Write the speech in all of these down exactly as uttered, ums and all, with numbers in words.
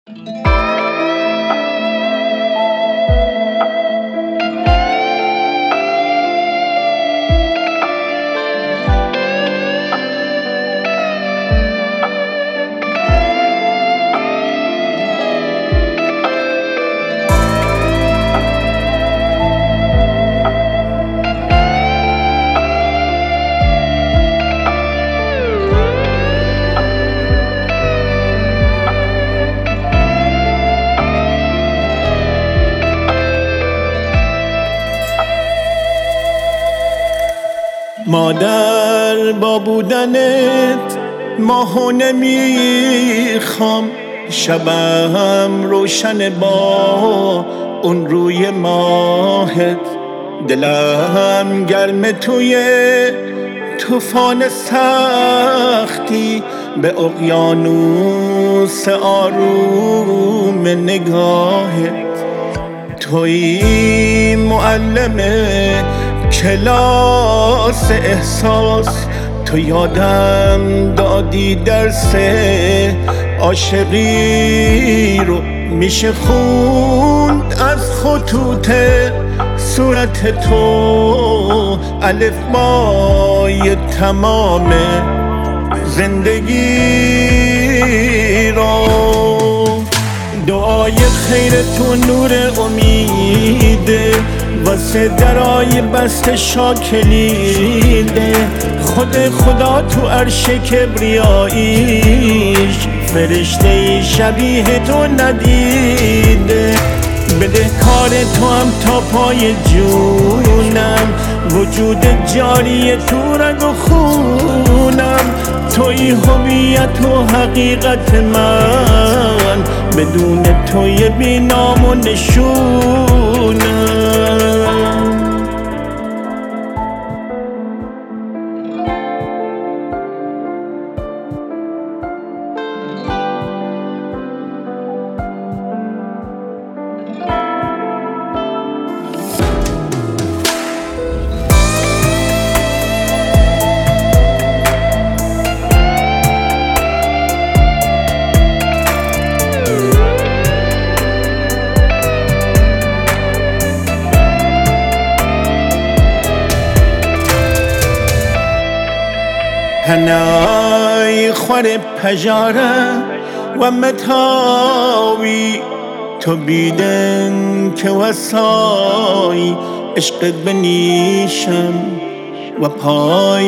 مادر با بودنت ماهو نمیخوام، شبم روشن با اون روی ماهت، دلم گرم توی طوفان سختی به اقیانوس آروم نگاهت. توی معلم کلاس احساس، تو یادم دادی درس عاشقی رو میشه خوند از خطوط صورت تو، الفبای تمام زندگی رو. دعای خیر تو نور امیده، واسه درای بست شاکلیده. خود خدا تو عرش کبریاییش فرشته شبیه تو ندیده. بده کار تو هم تا پای جونم، وجود جاری تو رگ و خونم. توی هویت و حقیقت من، بدون توی بی نام و نشونم. هنای خور پجاره و متاوی، تو بیدن که وسای عشقت بنیشم و پای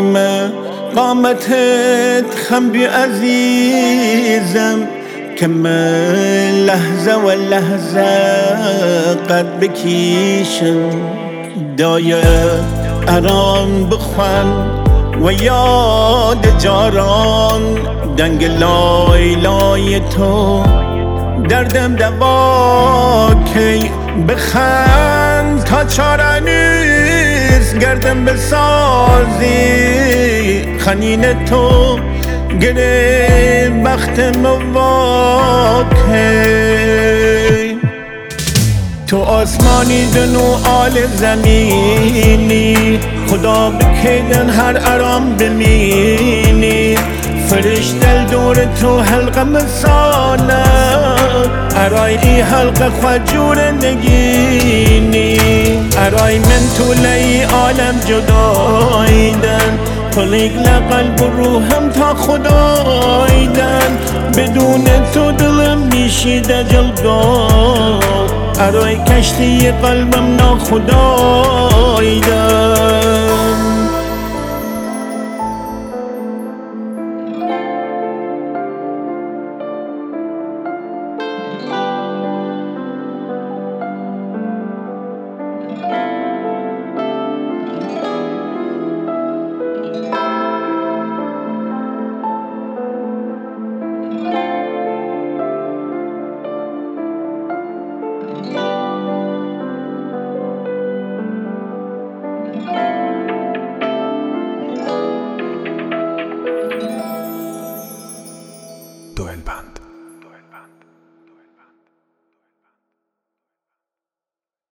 قامتت خم بی عزیزم، که من لحظه و لحظه قد بکیشم. دایه ارام بخوان و یاد جاران، دنگ لای لای تو دردم دوا کی. بخند تا چاره نیست گردم بسازی، خنین تو گره بخت مواکی. تو آسمانی دنو آل زمینی، خدا بکیدن هر ارام بمینی. فرش دل دور تو حلقه مسانه، ارای ای حلقه خجور نگینی. ارای من تو لی عالم جدایدن، طلیق لقلب و روحم تا خدایدن. بدون تو دلم میشیده جلگاه، ارای کشتی قلبم ناخدایدن. Thank you.